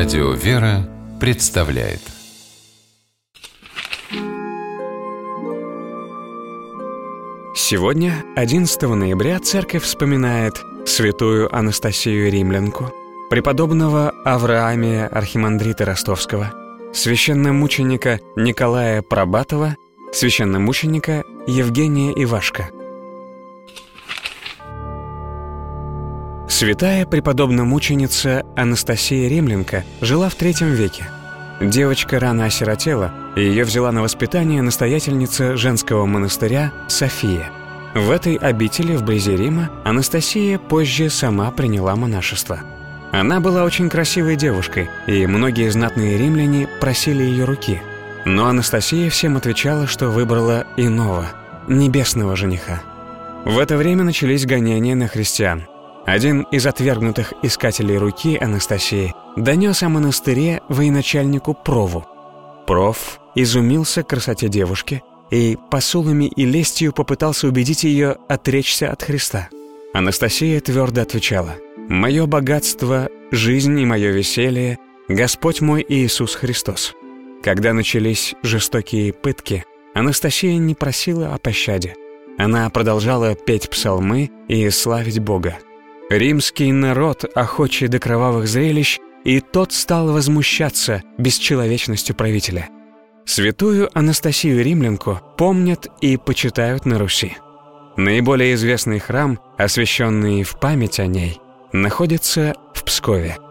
Радио «Вера» представляет. Сегодня, 11 ноября, Церковь вспоминает святую Анастасию Римлянку, преподобного Авраамия Архимандрита Ростовского, священномученика Николая Пробатова, священномученика Евгения Ивашко. Святая преподобно-мученица Анастасия Римлянка жила в III веке. Девочка рано осиротела, и ее взяла на воспитание настоятельница женского монастыря София. В этой обители вблизи Рима Анастасия позже сама приняла монашество. Она была очень красивой девушкой, и многие знатные римляне просили ее руки. Но Анастасия всем отвечала, что выбрала иного, небесного жениха. В это время начались гонения на христиан. Один из отвергнутых искателей руки Анастасии донес о монастыре военачальнику Прову. Пров изумился красоте девушки и посулами и лестью попытался убедить ее отречься от Христа. Анастасия твердо отвечала: «Мое богатство, жизнь и мое веселье — Господь мой Иисус Христос». Когда начались жестокие пытки, Анастасия не просила о пощаде. Она продолжала петь псалмы и славить Бога. Римский народ, охочий до кровавых зрелищ, и тот стал возмущаться бесчеловечностью правителя. Святую Анастасию Римлянку помнят и почитают на Руси. Наиболее известный храм, освященный в память о ней, находится в Пскове.